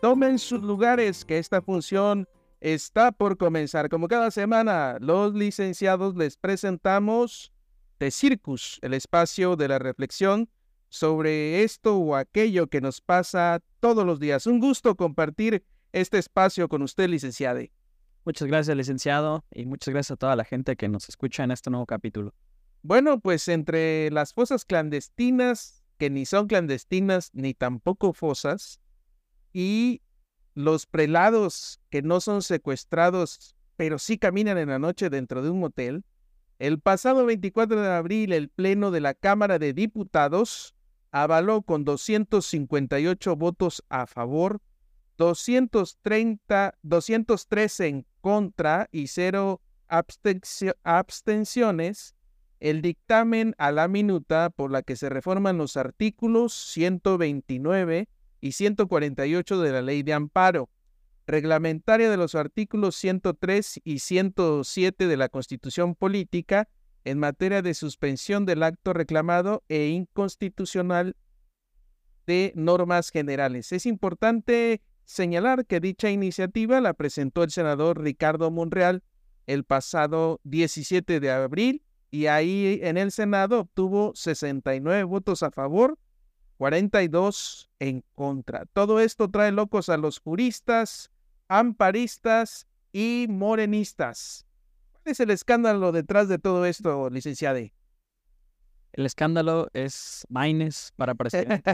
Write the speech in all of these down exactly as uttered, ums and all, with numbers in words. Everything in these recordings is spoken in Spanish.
tomen sus lugares, que esta función está por comenzar. Como cada semana, los licenciados les presentamos The Circus, el espacio de la reflexión sobre esto o aquello que nos pasa todos los días. Un gusto compartir este espacio con usted, licenciado. Muchas gracias, licenciado, y muchas gracias a toda la gente que nos escucha en este nuevo capítulo. Bueno, pues entre las fosas clandestinas, que ni son clandestinas ni tampoco fosas, y los prelados que no son secuestrados, pero sí caminan en la noche dentro de un motel, el pasado veinticuatro de abril el Pleno de la Cámara de Diputados avaló con doscientos cincuenta y ocho votos a favor, doscientos treinta, doscientos trece en contra y cero abstencio, abstenciones el dictamen a la minuta por la que se reforman los artículos ciento veintinueve y ciento cuarenta y ocho de la Ley de Amparo, reglamentaria de los artículos ciento tres y ciento siete de la Constitución Política en materia de suspensión del acto reclamado e inconstitucional de normas generales. Es importante señalar que dicha iniciativa la presentó el senador Ricardo Monreal el pasado diecisiete de abril y ahí en el Senado obtuvo sesenta y nueve votos a favor, cuarenta y dos en contra. Todo esto trae locos a los juristas, amparistas y morenistas. ¿Cuál es el escándalo detrás de todo esto, licenciado? El escándalo es Maines para presidente.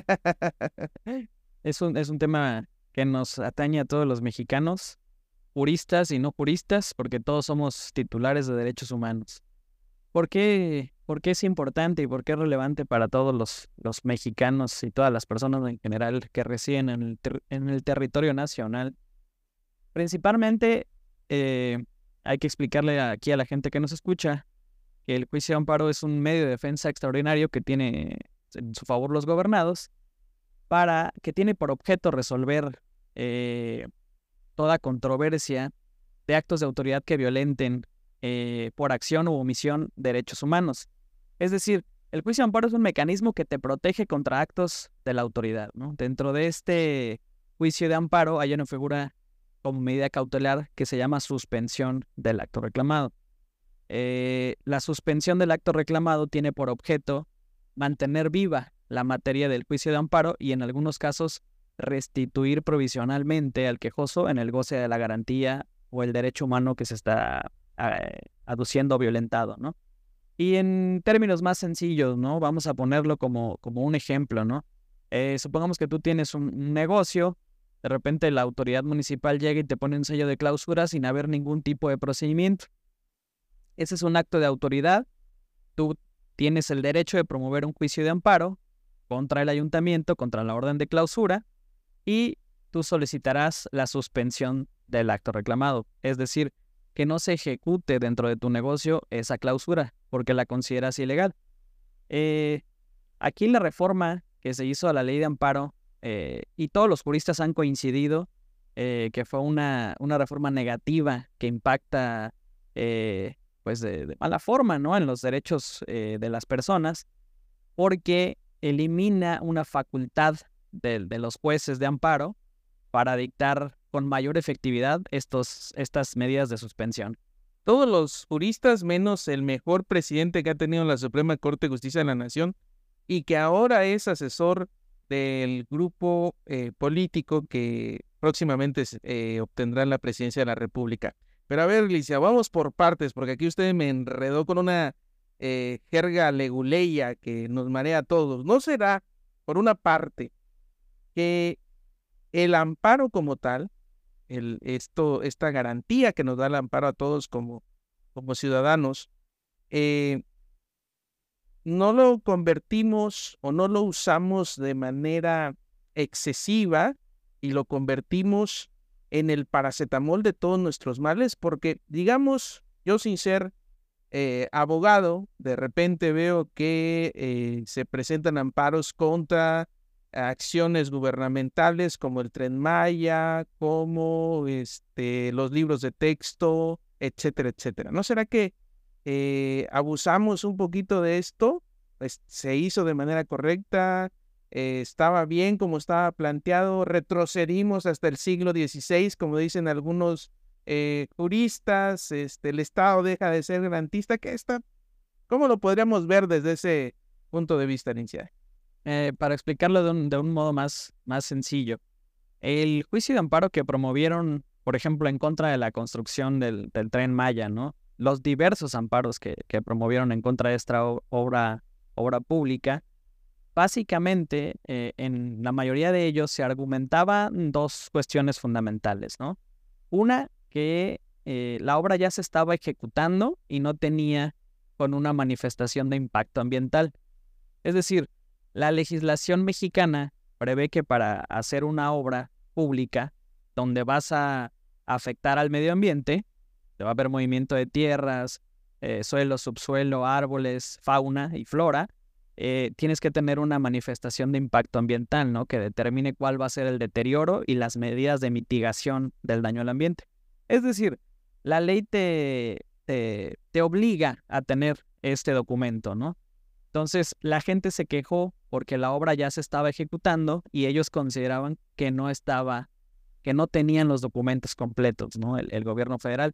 es, un, es un tema que nos atañe a todos los mexicanos, juristas y no juristas, porque todos somos titulares de derechos humanos. ¿Por qué, por qué es importante y por qué es relevante para todos los, los mexicanos y todas las personas en general que residen en el, ter- en el territorio nacional? Principalmente, eh, hay que explicarle aquí a la gente que nos escucha que el juicio de amparo es un medio de defensa extraordinario que tiene en su favor los gobernados, para que tiene por objeto resolver eh, toda controversia de actos de autoridad que violenten eh, por acción u omisión derechos humanos. Es decir, el juicio de amparo es un mecanismo que te protege contra actos de la autoridad, ¿no? Dentro de este juicio de amparo hay una figura como medida cautelar que se llama suspensión del acto reclamado. Eh, la suspensión del acto reclamado tiene por objeto mantener viva la materia del juicio de amparo y en algunos casos restituir provisionalmente al quejoso en el goce de la garantía o el derecho humano que se está eh, aduciendo violentado, ¿no? Y en términos más sencillos, ¿no? Vamos a ponerlo como, como un ejemplo, ¿no? Eh, supongamos que tú tienes un, un negocio, de repente la autoridad municipal llega y te pone un sello de clausura sin haber ningún tipo de procedimiento. Ese es un acto de autoridad. Tú tienes el derecho de promover un juicio de amparo contra el ayuntamiento, contra la orden de clausura, y tú solicitarás la suspensión del acto reclamado. Es decir, que no se ejecute dentro de tu negocio esa clausura, porque la consideras ilegal. Eh, aquí la reforma que se hizo a la ley de amparo, eh, y todos los juristas han coincidido eh, que fue una, una reforma negativa que impacta eh, pues de, de mala forma, ¿no?, en los derechos eh, de las personas, porque elimina una facultad de, de los jueces de amparo para dictar con mayor efectividad estos, estas medidas de suspensión. Todos los juristas, menos el mejor presidente que ha tenido la Suprema Corte de Justicia de la Nación y que ahora es asesor del grupo eh, político que próximamente eh, obtendrá la presidencia de la República. Pero a ver, Alicia, vamos por partes, porque aquí usted me enredó con una eh, jerga leguleya que nos marea a todos. ¿No será, por una parte, que el amparo como tal, el, esto, esta garantía que nos da el amparo a todos como, como ciudadanos, eh, no lo convertimos o no lo usamos de manera excesiva y lo convertimos en el paracetamol de todos nuestros males? Porque, digamos, yo sin ser eh, abogado, de repente veo que eh, se presentan amparos contra acciones gubernamentales como el Tren Maya, como este, los libros de texto, etcétera, etcétera. ¿No será que eh, abusamos un poquito de esto? Pues, ¿se hizo de manera correcta? eh, estaba bien como estaba planteado, retrocedimos hasta el siglo dieciséis, como dicen algunos eh, juristas, este, el Estado deja de ser garantista. ¿Qué está? ¿Cómo lo podríamos ver desde ese punto de vista, Lincia? Eh, para explicarlo de un, de un modo más, más sencillo, el juicio de amparo que promovieron, por ejemplo, en contra de la construcción del, del Tren Maya, ¿no? Los diversos amparos que, que promovieron en contra de esta obra, obra pública, básicamente, eh, en la mayoría de ellos se argumentaban dos cuestiones fundamentales, ¿no? Una, que eh, la obra ya se estaba ejecutando y no tenía con una manifestación de impacto ambiental. Es decir, la legislación mexicana prevé que para hacer una obra pública donde vas a afectar al medio ambiente, va a haber movimiento de tierras, eh, suelo, subsuelo, árboles, fauna y flora, eh, tienes que tener una manifestación de impacto ambiental, ¿no? Que determine cuál va a ser el deterioro y las medidas de mitigación del daño al ambiente. Es decir, la ley te, te, te obliga a tener este documento, ¿no? Entonces, la gente se quejó porque la obra ya se estaba ejecutando y ellos consideraban que no estaba, que no tenían los documentos completos, ¿no? El, el gobierno federal.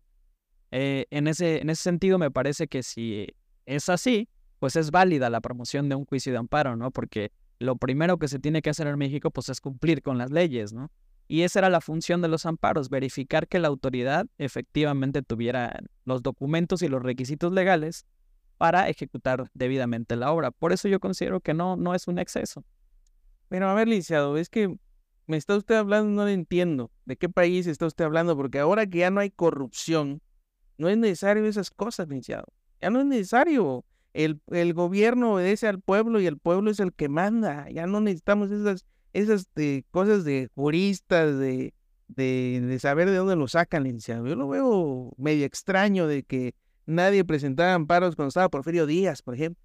Eh, en ese, en ese sentido, me parece que si es así, pues es válida la promoción de un juicio de amparo, ¿no? Porque lo primero que se tiene que hacer en México, pues es cumplir con las leyes, ¿no? Y esa era la función de los amparos, verificar que la autoridad efectivamente tuviera los documentos y los requisitos legales para ejecutar debidamente la obra. Por eso yo considero que no, no es un exceso. Pero a ver, licenciado, es que me está usted hablando, no lo entiendo. ¿De qué país está usted hablando? Porque ahora que ya no hay corrupción, no es necesario esas cosas, licenciado. Ya no es necesario. El, el gobierno obedece al pueblo y el pueblo es el que manda. Ya no necesitamos esas, esas de, cosas de juristas, de, de, de saber de dónde lo sacan, licenciado. Yo lo veo medio extraño de que nadie presentaba amparos cuando estaba Porfirio Díaz, por ejemplo.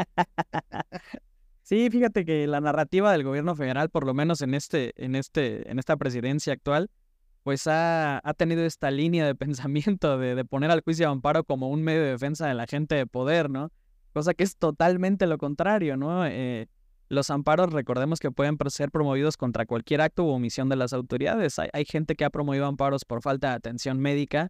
Sí, fíjate que la narrativa del gobierno federal, por lo menos en este, en este, en esta presidencia actual, pues ha, ha tenido esta línea de pensamiento de, de poner al juicio de amparo como un medio de defensa de la gente de poder, ¿no? Cosa que es totalmente lo contrario, ¿no? Eh, los amparos, recordemos que pueden ser promovidos contra cualquier acto u omisión de las autoridades. Hay, hay gente que ha promovido amparos por falta de atención médica,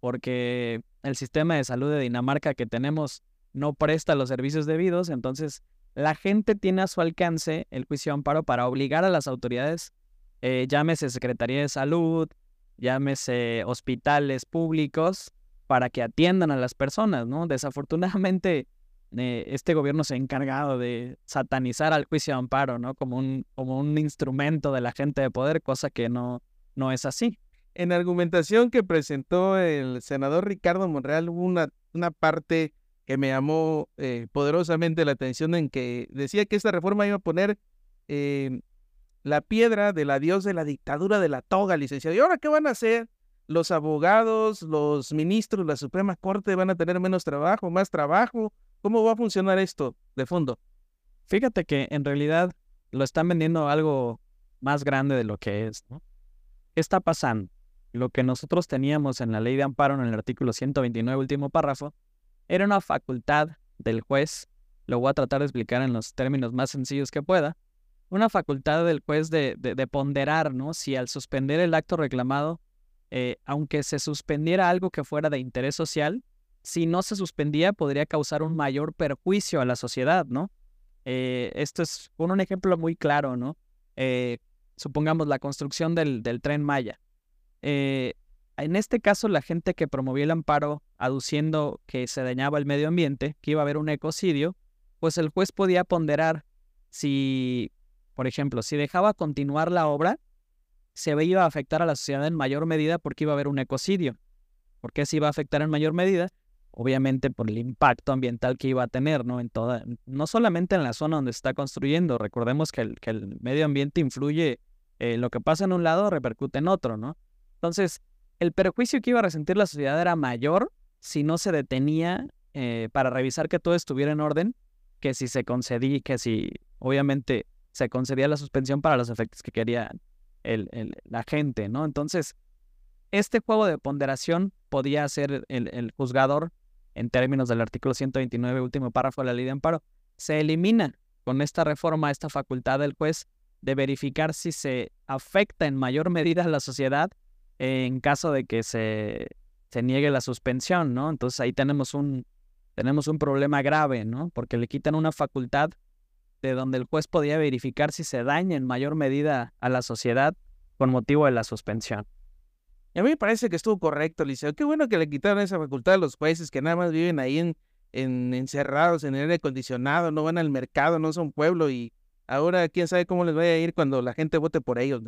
porque el sistema de salud de Dinamarca que tenemos no presta los servicios debidos, entonces la gente tiene a su alcance el juicio de amparo para obligar a las autoridades, eh, llámese Secretaría de Salud, llámese hospitales públicos, para que atiendan a las personas, ¿no? Desafortunadamente, eh, este gobierno se ha encargado de satanizar al juicio de amparo, ¿no? Como un, como un instrumento de la gente de poder, cosa que no, no es así. En la argumentación que presentó el senador Ricardo Monreal hubo una, una parte que me llamó eh, poderosamente la atención, en que decía que esta reforma iba a poner eh, la piedra del adiós de la dictadura de la toga, licenciado. ¿Y ahora qué van a hacer? Los abogados, los ministros, la Suprema Corte van a tener menos trabajo, más trabajo. ¿Cómo va a funcionar esto de fondo? Fíjate que en realidad lo están vendiendo algo más grande de lo que es, ¿no? ¿Qué está pasando? Lo que nosotros teníamos en la ley de amparo, en el artículo ciento veintinueve, último párrafo, era una facultad del juez, lo voy a tratar de explicar en los términos más sencillos que pueda, una facultad del juez de, de, de ponderar, ¿no? Si al suspender el acto reclamado, eh, aunque se suspendiera algo que fuera de interés social, si no se suspendía podría causar un mayor perjuicio a la sociedad, ¿no? Eh, esto es un ejemplo muy claro, ¿no? Eh, supongamos la construcción del, del Tren Maya. Eh, en este caso, la gente que promovía el amparo aduciendo que se dañaba el medio ambiente, que iba a haber un ecocidio, pues el juez podía ponderar si, por ejemplo, si dejaba continuar la obra, se iba a afectar a la sociedad en mayor medida porque iba a haber un ecocidio. ¿Por qué se iba a afectar en mayor medida? Obviamente por el impacto ambiental que iba a tener, ¿no? En toda, no solamente en la zona donde se está construyendo. Recordemos que el, que el medio ambiente influye, eh, lo que pasa en un lado repercute en otro, ¿no? Entonces, el perjuicio que iba a resentir la sociedad era mayor si no se detenía eh, para revisar que todo estuviera en orden, que si se concedía, que si obviamente se concedía la suspensión para los efectos que quería el, el, la gente, ¿no? Entonces, este juego de ponderación podía hacer el, el juzgador en términos del artículo ciento veintinueve, último párrafo de la ley de amparo. Se elimina con esta reforma, esta facultad del juez de verificar si se afecta en mayor medida a la sociedad eh, en caso de que se, se niegue la suspensión, ¿no? Entonces ahí tenemos un, tenemos un problema grave, ¿no? Porque le quitan una facultad de donde el juez podía verificar si se daña en mayor medida a la sociedad con motivo de la suspensión. Y a mí me parece que estuvo correcto, Liceo. Qué bueno que le quitaron esa facultad a los jueces que nada más viven ahí en, en encerrados en el aire acondicionado, no van al mercado, no son pueblo y ahora quién sabe cómo les vaya a ir cuando la gente vote por ellos.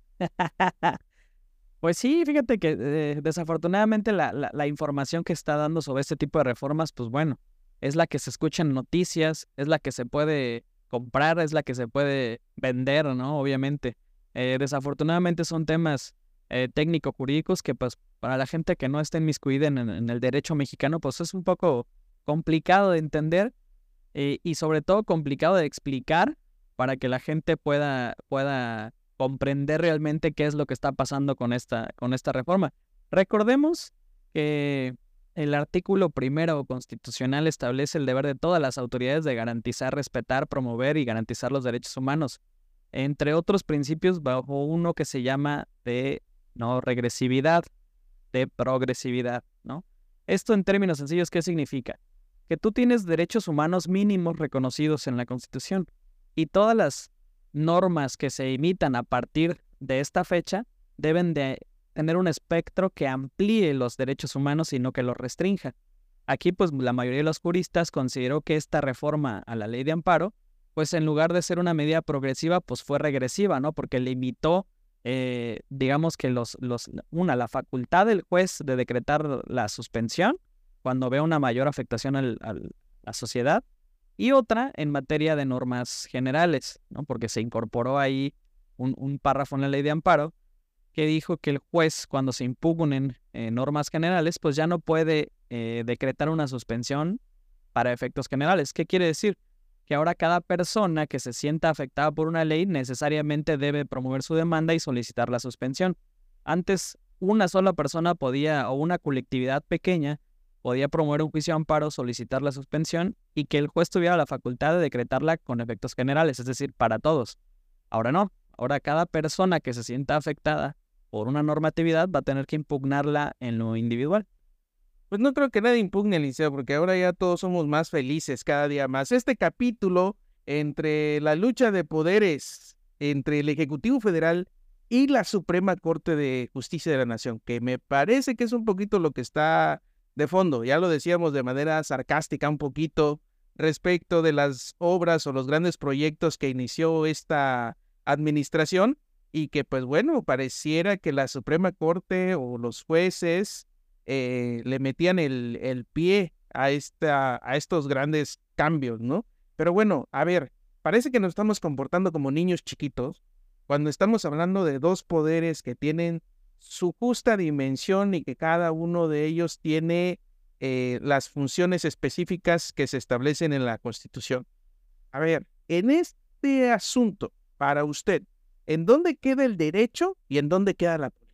Pues sí, fíjate que eh, desafortunadamente la, la, la información que está dando sobre este tipo de reformas, pues bueno, es la que se escucha en noticias, es la que se puede comprar, es la que se puede vender, ¿no? Obviamente. Eh, desafortunadamente son temas eh, técnico-jurídicos que pues para la gente que no está inmiscuida en, en el derecho mexicano, pues es un poco complicado de entender eh, y sobre todo complicado de explicar para que la gente pueda, pueda comprender realmente qué es lo que está pasando con esta, con esta reforma. Recordemos que el artículo primero constitucional establece el deber de todas las autoridades de garantizar, respetar, promover y garantizar los derechos humanos, entre otros principios bajo uno que se llama de no regresividad, de progresividad, ¿no? Esto en términos sencillos, ¿qué significa? Que tú tienes derechos humanos mínimos reconocidos en la Constitución y todas las normas que se emitan a partir de esta fecha deben de tener un espectro que amplíe los derechos humanos y no que los restrinja. Aquí, pues, la mayoría de los juristas consideró que esta reforma a la ley de amparo, pues, en lugar de ser una medida progresiva, pues, fue regresiva, ¿no? Porque limitó, eh, digamos que los, los, una, la facultad del juez de decretar la suspensión cuando ve una mayor afectación al, al, a la sociedad, y otra en materia de normas generales, ¿no? Porque se incorporó ahí un, un párrafo en la ley de amparo que dijo que el juez, cuando se impugnen eh, normas generales, pues ya no puede eh, decretar una suspensión para efectos generales. ¿Qué quiere decir? Que ahora cada persona que se sienta afectada por una ley necesariamente debe promover su demanda y solicitar la suspensión. Antes, una sola persona podía, o una colectividad pequeña, podía promover un juicio de amparo, solicitar la suspensión y que el juez tuviera la facultad de decretarla con efectos generales, es decir, para todos. Ahora no. Ahora cada persona que se sienta afectada por una normatividad va a tener que impugnarla en lo individual. Pues no creo que nadie impugne el liceo, porque ahora ya todos somos más felices cada día más. Este capítulo entre la lucha de poderes entre el Ejecutivo Federal y la Suprema Corte de Justicia de la Nación, que me parece que es un poquito lo que está de fondo. Ya lo decíamos de manera sarcástica un poquito respecto de las obras o los grandes proyectos que inició esta administración y que pues bueno, pareciera que la Suprema Corte o los jueces eh, le metían el, el pie a, esta, a estos grandes cambios, ¿no? Pero bueno, a ver, parece que nos estamos comportando como niños chiquitos cuando estamos hablando de dos poderes que tienen su justa dimensión y que cada uno de ellos tiene eh, las funciones específicas que se establecen en la Constitución. A ver, en este asunto, para usted, ¿en dónde queda el derecho y en dónde queda la política?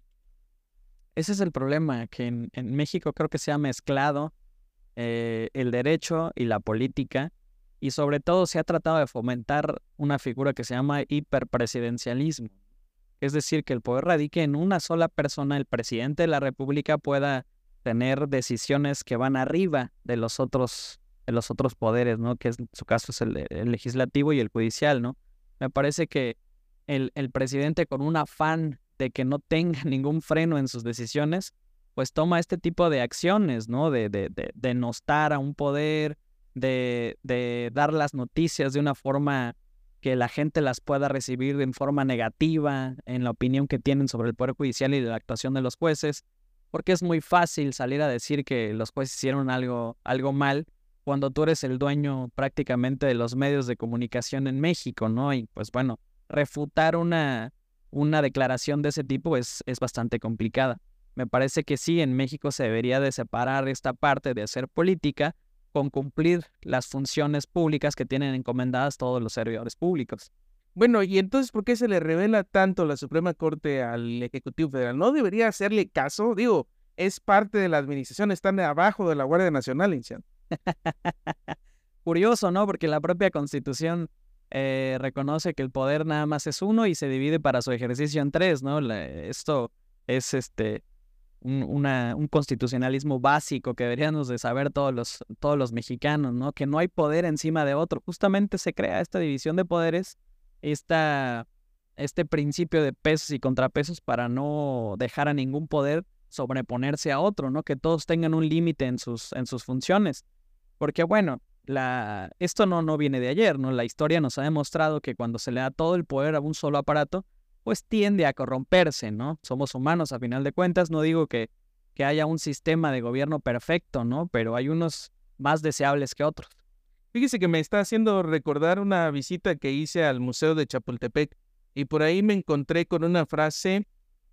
Ese es el problema, que en, en México creo que se ha mezclado eh, el derecho y la política, y sobre todo se ha tratado de fomentar una figura que se llama hiperpresidencialismo. Es decir, que el poder radique en una sola persona, el presidente de la República pueda tener decisiones que van arriba de los otros, de los otros poderes, ¿no? Que es, en su caso es el, el legislativo y el judicial, ¿no? Me parece que el, el presidente, con un afán de que no tenga ningún freno en sus decisiones, pues toma este tipo de acciones, ¿no? De, de, de, de denostar a un poder, de, de dar las noticias de una forma que la gente las pueda recibir en forma negativa en la opinión que tienen sobre el Poder Judicial y de la actuación de los jueces, porque es muy fácil salir a decir que los jueces hicieron algo, algo mal cuando tú eres el dueño prácticamente de los medios de comunicación en México, ¿no? Y pues bueno, refutar una, una declaración de ese tipo es, es bastante complicada. Me parece que sí, en México se debería de separar esta parte de hacer política con cumplir las funciones públicas que tienen encomendadas todos los servidores públicos. Bueno, y entonces, ¿por qué se le revela tanto la Suprema Corte al Ejecutivo Federal? ¿No debería hacerle caso? Digo, es parte de la administración, están abajo de la Guardia Nacional, Incian. Curioso, ¿no? Porque la propia Constitución eh, reconoce que el poder nada más es uno y se divide para su ejercicio en tres, ¿no? La- esto es este un, una, un constitucionalismo básico que deberíamos de saber todos los, todos los mexicanos, ¿no? Que no hay poder encima de otro. Justamente se crea esta división de poderes, esta, este principio de pesos y contrapesos para no dejar a ningún poder sobreponerse a otro, ¿no? Que todos tengan un límite en sus, en sus funciones. Porque bueno, la, esto no, no viene de ayer, ¿no? La historia nos ha demostrado que cuando se le da todo el poder a un solo aparato, pues tiende a corromperse, ¿no? Somos humanos a final de cuentas, no digo que, que haya un sistema de gobierno perfecto, ¿no? Pero hay unos más deseables que otros. Fíjese que me está haciendo recordar una visita que hice al Museo de Chapultepec y por ahí me encontré con una frase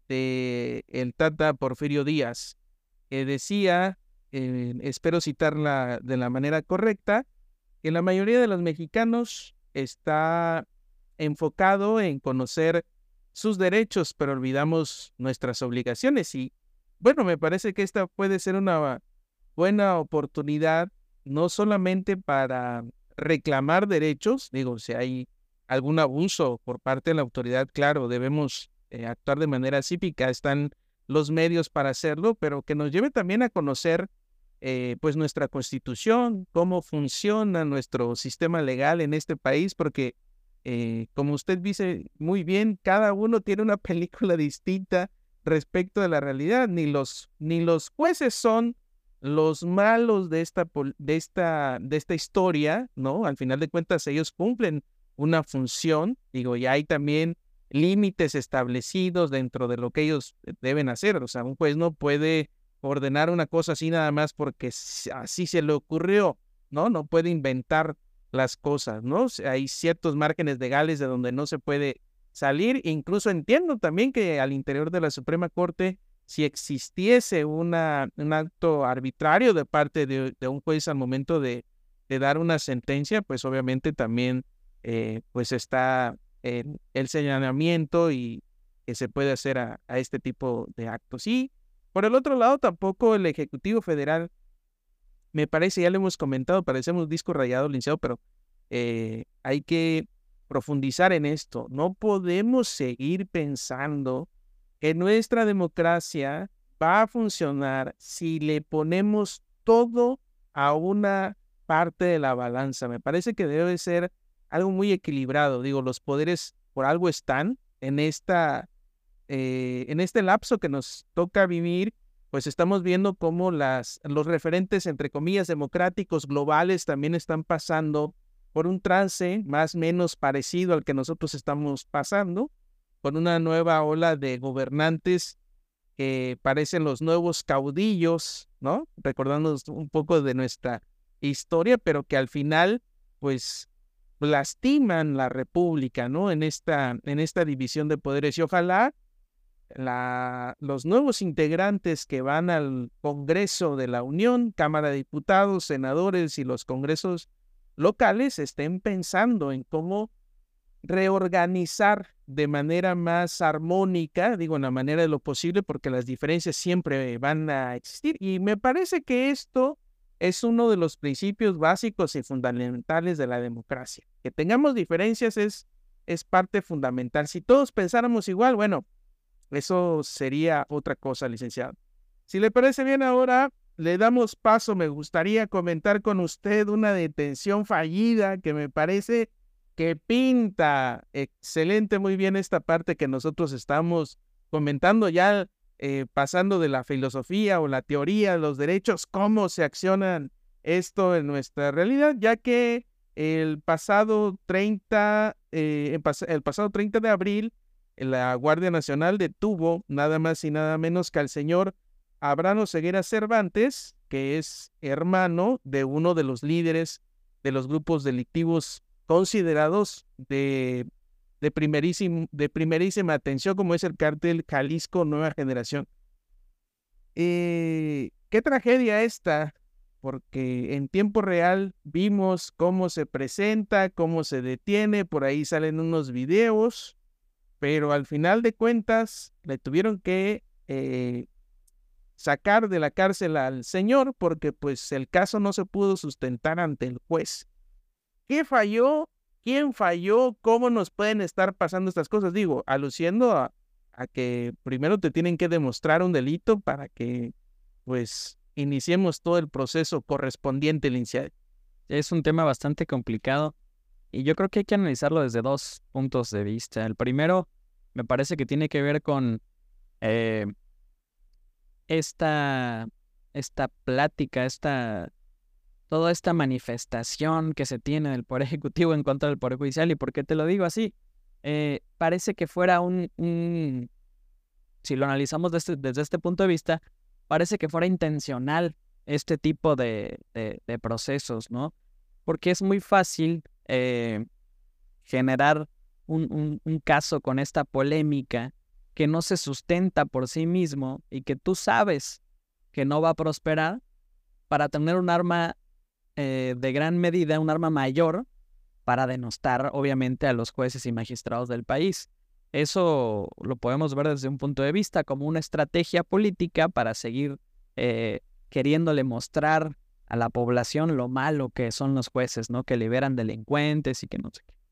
de el Tata Porfirio Díaz que decía, eh, espero citarla de la manera correcta, que la mayoría de los mexicanos está enfocado en conocer sus derechos, pero olvidamos nuestras obligaciones. Y bueno, me parece que esta puede ser una buena oportunidad, no solamente para reclamar derechos, digo, si hay algún abuso por parte de la autoridad, claro, debemos eh, actuar de manera cívica, están los medios para hacerlo, pero que nos lleve también a conocer eh, pues nuestra constitución, cómo funciona nuestro sistema legal en este país, porque eh, como usted dice muy bien, cada uno tiene una película distinta respecto de la realidad, ni los, ni los jueces son los malos de esta, de esta, de esta historia, ¿no? Al final de cuentas ellos cumplen una función, digo, y hay también límites establecidos dentro de lo que ellos deben hacer, o sea, un juez no puede ordenar una cosa así nada más porque así se le ocurrió, ¿no? No puede inventar las cosas, ¿no? Hay ciertos márgenes legales de donde no se puede salir, incluso entiendo también que al interior de la Suprema Corte, si existiese una, un acto arbitrario de parte de, de un juez al momento de, de dar una sentencia, pues obviamente también eh, pues está eh, el señalamiento y que se puede hacer a, a este tipo de actos. Y por el otro lado, tampoco el Ejecutivo Federal, me parece, ya lo hemos comentado, parecemos disco rayado, licenciado, pero eh, hay que profundizar en esto. No podemos seguir pensando que nuestra democracia va a funcionar si le ponemos todo a una parte de la balanza. Me parece que debe ser algo muy equilibrado. Digo, los poderes por algo están en esta, eh, en este lapso que nos toca vivir, pues estamos viendo cómo las, los referentes, entre comillas, democráticos globales también están pasando por un trance más o menos parecido al que nosotros estamos pasando, con una nueva ola de gobernantes que parecen los nuevos caudillos, ¿no? Recordándonos un poco de nuestra historia, pero que al final, pues, lastiman la república, ¿no? En esta, en esta división de poderes. Y ojalá la, los nuevos integrantes que van al Congreso de la Unión, Cámara de Diputados, senadores y los congresos locales estén pensando en cómo reorganizar de manera más armónica, digo, en la manera de lo posible, porque las diferencias siempre van a existir. Y me parece que esto es uno de los principios básicos y fundamentales de la democracia. Que tengamos diferencias es, es parte fundamental. Si todos pensáramos igual, bueno, eso sería otra cosa, licenciado. Si le parece bien, ahora le damos paso. Me gustaría comentar con usted una detención fallida que me parece que pinta excelente, muy bien esta parte que nosotros estamos comentando ya, eh, pasando de la filosofía o la teoría de los derechos, cómo se accionan esto en nuestra realidad, ya que el pasado treinta, eh, el, pas el pasado treinta de abril, la Guardia Nacional detuvo nada más y nada menos que al señor Abraham Oseguera Cervantes, que es hermano de uno de los líderes de los grupos delictivos considerados de, de, primerísimo, de primerísima atención, como es el cártel Jalisco Nueva Generación. Eh, qué tragedia esta, porque en tiempo real vimos cómo se presenta, cómo se detiene, por ahí salen unos videos, pero al final de cuentas le tuvieron que eh, sacar de la cárcel al señor porque pues el caso no se pudo sustentar ante el juez. ¿Qué falló? ¿quién falló? ¿Cómo nos pueden estar pasando estas cosas? Digo, aluciendo a, a que primero te tienen que demostrar un delito para que, pues, iniciemos todo el proceso correspondiente al inicial. Es un tema bastante complicado y yo creo que hay que analizarlo desde dos puntos de vista. El primero me parece que tiene que ver con eh, esta, esta plática, esta, toda esta manifestación que se tiene del Poder Ejecutivo en contra del Poder Judicial. ¿Y por qué te lo digo así? Eh, parece que fuera un, un, si lo analizamos desde, desde este punto de vista, parece que fuera intencional este tipo de, de, de procesos, ¿no? Porque es muy fácil eh, generar un, un, un caso con esta polémica que no se sustenta por sí mismo y que tú sabes que no va a prosperar para tener un arma eh, de gran medida, un arma mayor para denostar obviamente a los jueces y magistrados del país. Eso lo podemos ver desde un punto de vista como una estrategia política para seguir eh, queriéndole mostrar a la población lo malo que son los jueces, ¿no? Que liberan delincuentes y que no sé qué.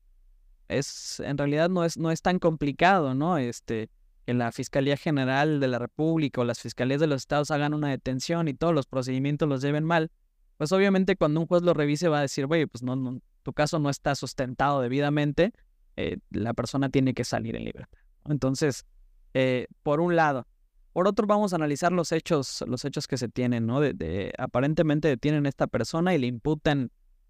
Es, en realidad no es, no es tan complicado, ¿no? Este, que la Fiscalía General de la República o las Fiscalías de los Estados hagan una detención y todos los procedimientos los lleven mal, pues obviamente cuando un juez lo revise va a decir, güey, pues no, no, tu caso no está sustentado debidamente, eh, la persona tiene que salir en libertad. Entonces, eh, por un lado. Por otro, vamos a analizar los hechos, los hechos que se tienen, ¿no? De, de, aparentemente detienen a esta persona y le imputan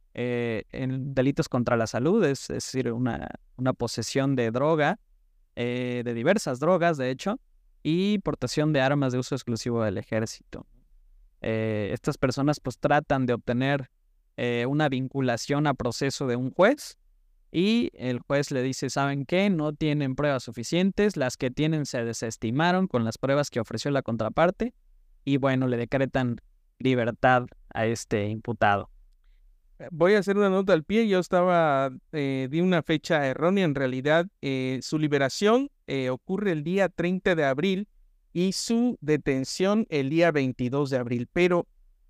eh, en delitos contra la salud, es, es decir, una, una posesión de droga, eh, de diversas drogas, de hecho, y portación de armas de uso exclusivo del ejército. Eh, estas personas pues tratan de obtener eh, una vinculación a proceso de un juez y el juez le dice, ¿saben qué? No tienen pruebas suficientes, las que tienen se desestimaron con las pruebas que ofreció la contraparte y bueno, le decretan libertad a este imputado. Voy a hacer una nota al pie, yo estaba, eh, di una fecha errónea, en realidad eh, su liberación eh, ocurre el día treinta de abril y su detención el día veintidós de abril, pero,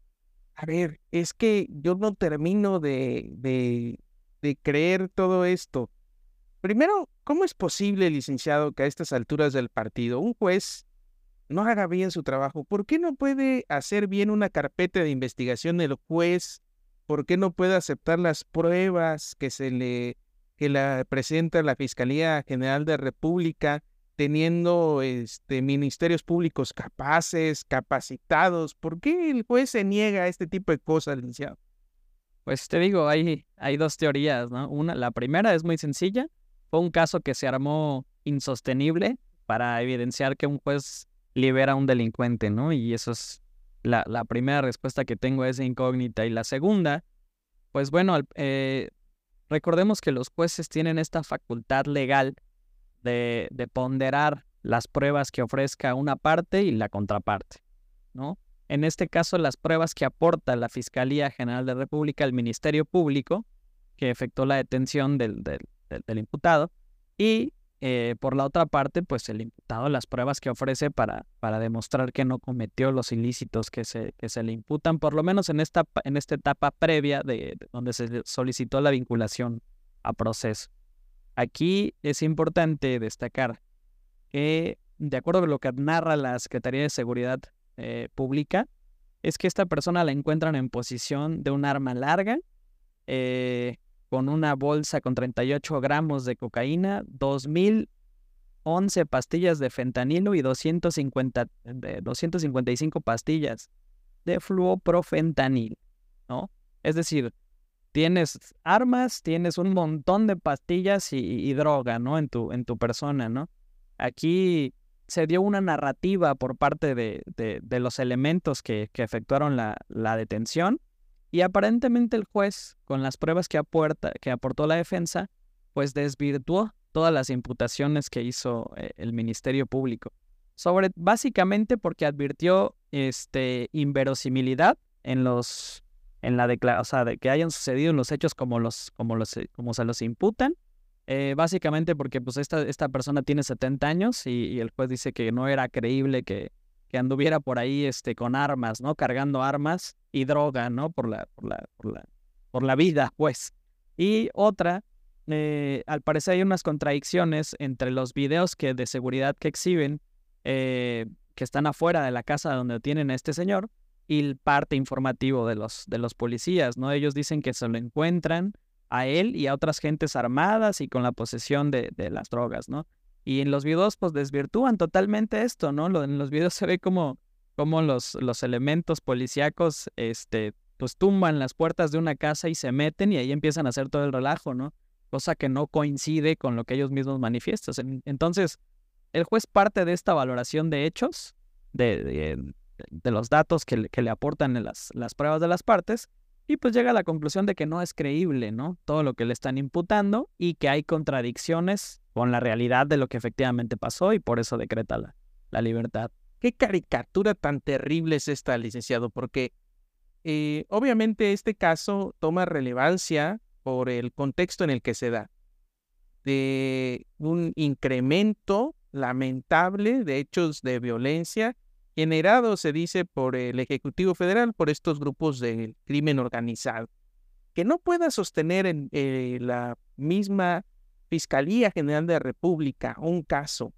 a ver, es que yo no termino de, de, de creer todo esto. Primero, ¿cómo es posible, licenciado, que a estas alturas del partido un juez no haga bien su trabajo? ¿Por qué no puede hacer bien una carpeta de investigación el juez? ¿Por qué no puede aceptar las pruebas que se le que la presenta la Fiscalía General de la República, teniendo este ministerios públicos capaces, capacitados? ¿Por qué el juez se niega a este tipo de cosas, licenciado? Pues te digo, hay, hay dos teorías, ¿no? Una, la primera es muy sencilla. Fue un caso que se armó insostenible para evidenciar que un juez libera a un delincuente, ¿no? Y eso es la, la primera respuesta que tengo a esa incógnita. Y la segunda, pues bueno, eh, recordemos que los jueces tienen esta facultad legal de, de ponderar las pruebas que ofrezca una parte y la contraparte, ¿no? En este caso, las pruebas que aporta la Fiscalía General de la República al Ministerio Público, que efectuó la detención del, del, del, del imputado, y eh, por la otra parte, pues el imputado las pruebas que ofrece para, para demostrar que no cometió los ilícitos que se, que se le imputan, por lo menos en esta, en esta etapa previa de, de donde se solicitó la vinculación a proceso. Aquí es importante destacar que, de acuerdo con lo que narra la Secretaría de Seguridad eh, Pública, es que esta persona la encuentran en posición de un arma larga, eh, con una bolsa con treinta y ocho gramos de cocaína, dos mil once pastillas de fentanilo y doscientos cincuenta, de doscientas cincuenta y cinco pastillas de fluoprofentanil, ¿no? Es decir, tienes armas, tienes un montón de pastillas y, y droga, ¿no? En tu, en tu persona, ¿no? Aquí se dio una narrativa por parte de, de, de los elementos que, que efectuaron la, la detención y aparentemente el juez, con las pruebas que, aporta, que aportó la defensa, pues desvirtuó todas las imputaciones que hizo eh, el Ministerio Público. Sobre, básicamente porque advirtió este, inverosimilidad en los, en la declaración, o sea, de que hayan sucedido los hechos como, los, como, los, como se los imputan. Eh, básicamente porque pues esta, esta persona tiene setenta años y, y el juez dice que no era creíble que, que anduviera por ahí este, con armas, ¿no? Cargando armas y droga, ¿no? Por la, por la, por la, por la vida, pues. Y otra eh, al parecer hay unas contradicciones entre los videos que de seguridad que exhiben, eh, que están afuera de la casa donde tienen a este señor, y el parte informativo de los, de los policías, ¿no? Ellos dicen que se lo encuentran a él y a otras gentes armadas y con la posesión de, de las drogas, ¿no? Y en los videos pues desvirtúan totalmente esto, ¿no? Lo, en los videos se ve como, como los, los elementos policíacos este, pues tumban las puertas de una casa y se meten y ahí empiezan a hacer todo el relajo, ¿no? Cosa que no coincide con lo que ellos mismos manifiestan. Entonces, el juez parte de esta valoración de hechos, de, de, de los datos que le, que le aportan en las, las pruebas de las partes, y pues llega a la conclusión de que no es creíble, ¿no? Todo lo que le están imputando y que hay contradicciones con la realidad de lo que efectivamente pasó y por eso decreta la, la libertad. ¿Qué caricatura tan terrible es esta, licenciado? Porque eh, obviamente este caso toma relevancia por el contexto en el que se da, de un incremento lamentable de hechos de violencia generado, se dice, por el Ejecutivo Federal, por estos grupos del crimen organizado. Que no pueda sostener en eh, la misma Fiscalía General de la República un caso.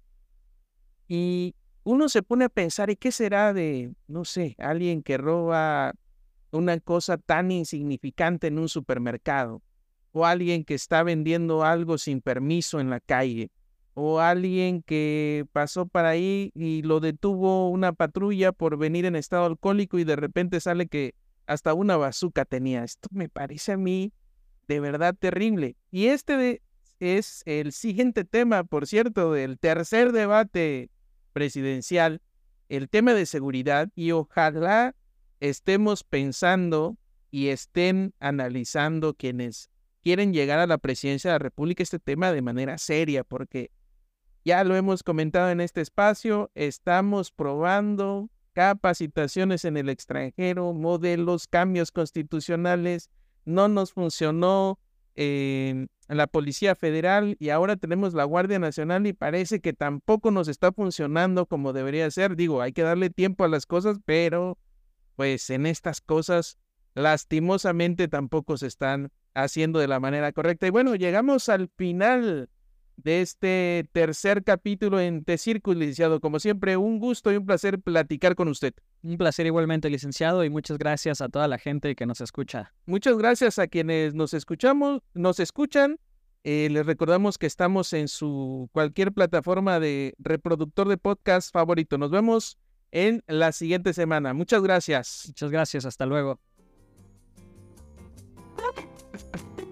Y uno se pone a pensar, ¿y qué será de, no sé, alguien que roba una cosa tan insignificante en un supermercado? O alguien que está vendiendo algo sin permiso en la calle, o alguien que pasó por ahí y lo detuvo una patrulla por venir en estado alcohólico y de repente sale que hasta una bazuca tenía. Esto me parece a mí de verdad terrible. Y este de, es el siguiente tema, por cierto, del tercer debate presidencial, el tema de seguridad, y ojalá estemos pensando y estén analizando quienes quieren llegar a la presidencia de la República este tema de manera seria, porque ya lo hemos comentado en este espacio, estamos probando capacitaciones en el extranjero, modelos, cambios constitucionales, no nos funcionó eh, la Policía Federal y ahora tenemos la Guardia Nacional y parece que tampoco nos está funcionando como debería ser. Digo, hay que darle tiempo a las cosas, pero pues en estas cosas lastimosamente tampoco se están haciendo de la manera correcta. Y bueno, llegamos al final de este tercer capítulo en T-Circus, licenciado. Como siempre, un gusto y un placer platicar con usted. Un placer igualmente, licenciado, y muchas gracias a toda la gente que nos escucha. Muchas gracias a quienes nos escuchamos, nos escuchan. Eh, les recordamos que estamos en su cualquier plataforma de reproductor de podcast favorito. Nos vemos en la siguiente semana. Muchas gracias. Muchas gracias. Hasta luego.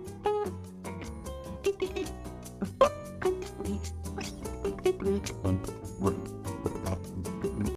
Thank you.